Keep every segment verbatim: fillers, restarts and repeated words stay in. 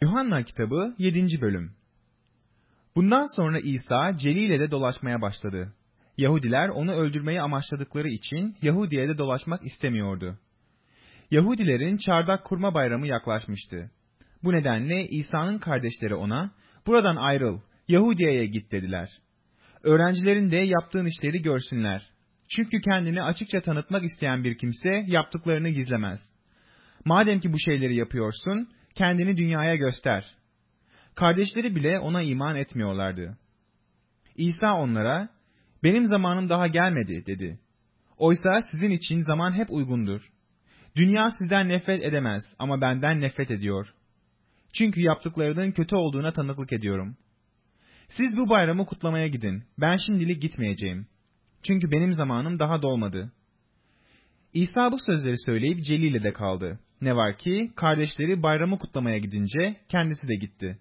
Yuhanna kitabı yedinci bölüm. Bundan sonra İsa Celile'de dolaşmaya başladı. Yahudiler onu öldürmeyi amaçladıkları için Yahudiye'de dolaşmak istemiyordu. Yahudilerin çardak kurma bayramı yaklaşmıştı. Bu nedenle İsa'nın kardeşleri ona, "Buradan ayrıl, Yahudiye'ye git" dediler. Öğrencilerin de yaptığın işleri görsünler. Çünkü kendini açıkça tanıtmak isteyen bir kimse yaptıklarını gizlemez. Madem ki bu şeyleri yapıyorsun, kendini dünyaya göster. Kardeşleri bile ona iman etmiyorlardı. İsa onlara, "Benim zamanım daha gelmedi" dedi. Oysa sizin için zaman hep uygundur. Dünya sizden nefret edemez ama benden nefret ediyor. Çünkü yaptıklarının kötü olduğuna tanıklık ediyorum. Siz bu bayramı kutlamaya gidin. Ben şimdilik gitmeyeceğim. Çünkü benim zamanım daha dolmadı. İsa bu sözleri söyleyip Celile'de kaldı. Ne var ki kardeşleri bayramı kutlamaya gidince kendisi de gitti.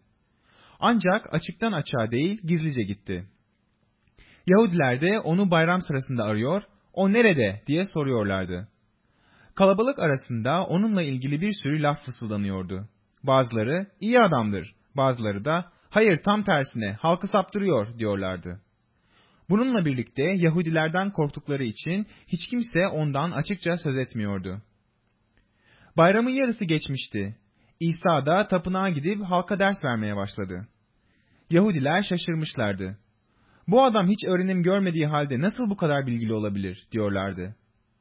Ancak açıktan açığa değil gizlice gitti. Yahudiler de onu bayram sırasında arıyor, "O nerede?" diye soruyorlardı. Kalabalık arasında onunla ilgili bir sürü laf fısıldanıyordu. Bazıları, "İyi adamdır," bazıları da, "Hayır, tam tersine, halkı saptırıyor," diyorlardı. Bununla birlikte Yahudilerden korktukları için hiç kimse ondan açıkça söz etmiyordu. Bayramın yarısı geçmişti. İsa da tapınağa gidip halka ders vermeye başladı. Yahudiler şaşırmışlardı. "Bu adam hiç öğrenim görmediği halde nasıl bu kadar bilgili olabilir?" diyorlardı.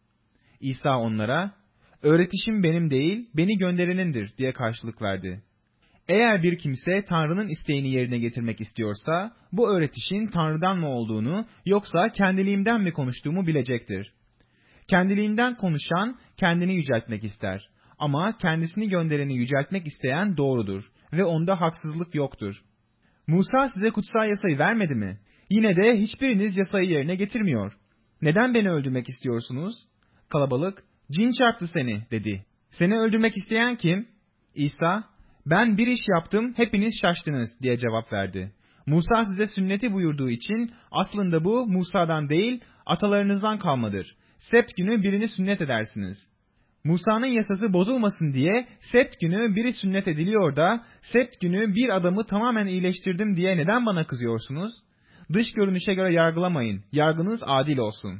İsa onlara, "Öğretişim benim değil, beni gönderenindir," diye karşılık verdi. Eğer bir kimse Tanrı'nın isteğini yerine getirmek istiyorsa, bu öğretişin Tanrı'dan mı olduğunu yoksa kendiliğimden mi konuştuğumu bilecektir. Kendiliğinden konuşan kendini yüceltmek ister. Ama kendisini göndereni yüceltmek isteyen doğrudur ve onda haksızlık yoktur. Musa size kutsal yasayı vermedi mi? Yine de hiçbiriniz yasayı yerine getirmiyor. Neden beni öldürmek istiyorsunuz? Kalabalık, "Cin çarptı seni," dedi. "Seni öldürmek isteyen kim?" İsa, "Ben bir iş yaptım, hepiniz şaştınız," diye cevap verdi. "Musa size sünneti buyurduğu için aslında bu Musa'dan değil, atalarınızdan kalmadır. Sebt günü birini sünnet edersiniz. Musa'nın yasası bozulmasın diye sebt günü biri sünnet ediliyor da sebt günü bir adamı tamamen iyileştirdim diye neden bana kızıyorsunuz? Dış görünüşe göre yargılamayın, yargınız adil olsun."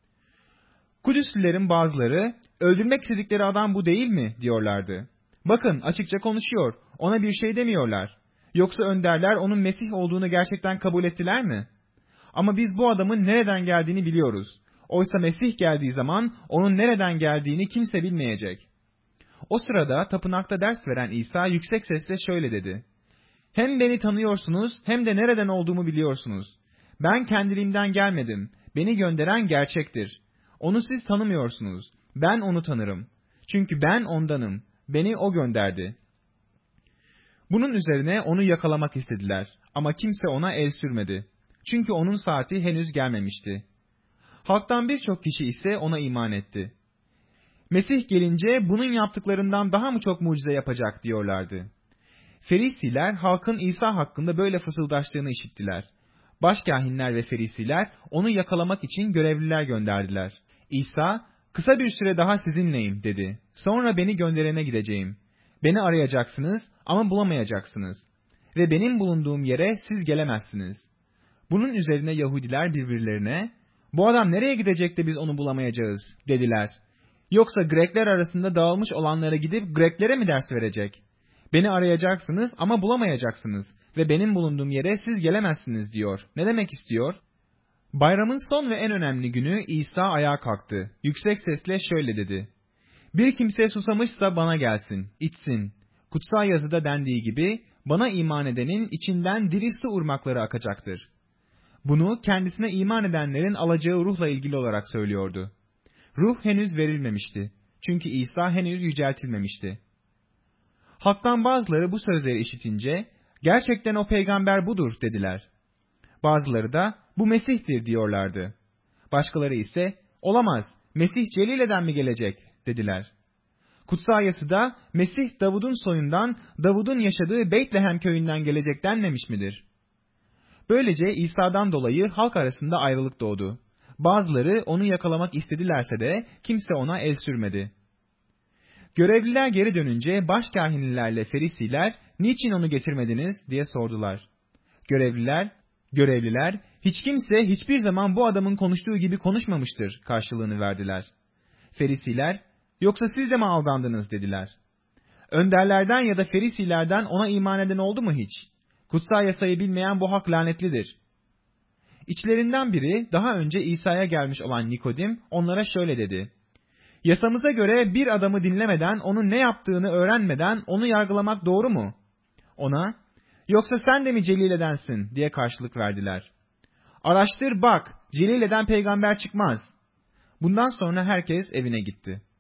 Kudüslülerin bazıları, "Öldürmek istedikleri adam bu değil mi?" diyorlardı. "Bakın, açıkça konuşuyor, ona bir şey demiyorlar. Yoksa önderler onun Mesih olduğunu gerçekten kabul ettiler mi? Ama biz bu adamın nereden geldiğini biliyoruz. Oysa Mesih geldiği zaman onun nereden geldiğini kimse bilmeyecek." O sırada tapınakta ders veren İsa yüksek sesle şöyle dedi: "Hem beni tanıyorsunuz hem de nereden olduğumu biliyorsunuz. Ben kendiliğimden gelmedim, beni gönderen gerçektir. Onu siz tanımıyorsunuz, ben onu tanırım. Çünkü ben ondanım, beni o gönderdi." Bunun üzerine onu yakalamak istediler ama kimse ona el sürmedi. Çünkü onun saati henüz gelmemişti. Halktan birçok kişi ise ona iman etti. Mesih gelince bunun yaptıklarından daha mı çok mucize yapacak diyorlardı. Ferisiler halkın İsa hakkında böyle fısıldaştığını işittiler. Başkâhinler ve ferisiler onu yakalamak için görevliler gönderdiler. İsa, "Kısa bir süre daha sizinleyim," dedi. "Sonra beni gönderene gideceğim. Beni arayacaksınız ama bulamayacaksınız. Ve benim bulunduğum yere siz gelemezsiniz." Bunun üzerine Yahudiler birbirlerine, "Bu adam nereye gidecek de biz onu bulamayacağız?" dediler. "Yoksa Grekler arasında dağılmış olanlara gidip Greklere mi ders verecek? Beni arayacaksınız ama bulamayacaksınız ve benim bulunduğum yere siz gelemezsiniz," diyor. Ne demek istiyor? Bayramın son ve en önemli günü İsa ayağa kalktı. Yüksek sesle şöyle dedi: "Bir kimse susamışsa bana gelsin, içsin. Kutsal yazıda dendiği gibi bana iman edenin içinden diri su ırmakları akacaktır." Bunu kendisine iman edenlerin alacağı ruhla ilgili olarak söylüyordu. Ruh henüz verilmemişti. Çünkü İsa henüz yüceltilmemişti. Halktan bazıları bu sözleri işitince, "Gerçekten o peygamber budur," dediler. Bazıları da, "Bu Mesih'tir," diyorlardı. Başkaları ise, "Olamaz, Mesih Celile'den mi gelecek?" dediler. Kutsal Yazıda Mesih Davud'un soyundan, Davud'un yaşadığı Beytlehem köyünden gelecek denmemiş midir? Böylece İsa'dan dolayı halk arasında ayrılık doğdu. Bazıları onu yakalamak istedilerse de kimse ona el sürmedi. Görevliler geri dönünce başkâhinlilerle Ferisiler, "Niçin onu getirmediniz?" diye sordular. Görevliler, görevliler, "Hiç kimse hiçbir zaman bu adamın konuştuğu gibi konuşmamıştır" karşılığını verdiler. Ferisiler, "Yoksa siz de mi aldandınız?" dediler. Önderlerden ya da Ferisilerden ona iman eden oldu mu hiç? Kutsal yasayı bilmeyen bu halk lanetlidir. İçlerinden biri, daha önce İsa'ya gelmiş olan Nikodim, onlara şöyle dedi: "Yasamıza göre bir adamı dinlemeden, onun ne yaptığını öğrenmeden onu yargılamak doğru mu?" Ona, "Yoksa sen de mi Celile'densin?" diye karşılık verdiler. "Araştır bak, Celile'den peygamber çıkmaz." Bundan sonra herkes evine gitti.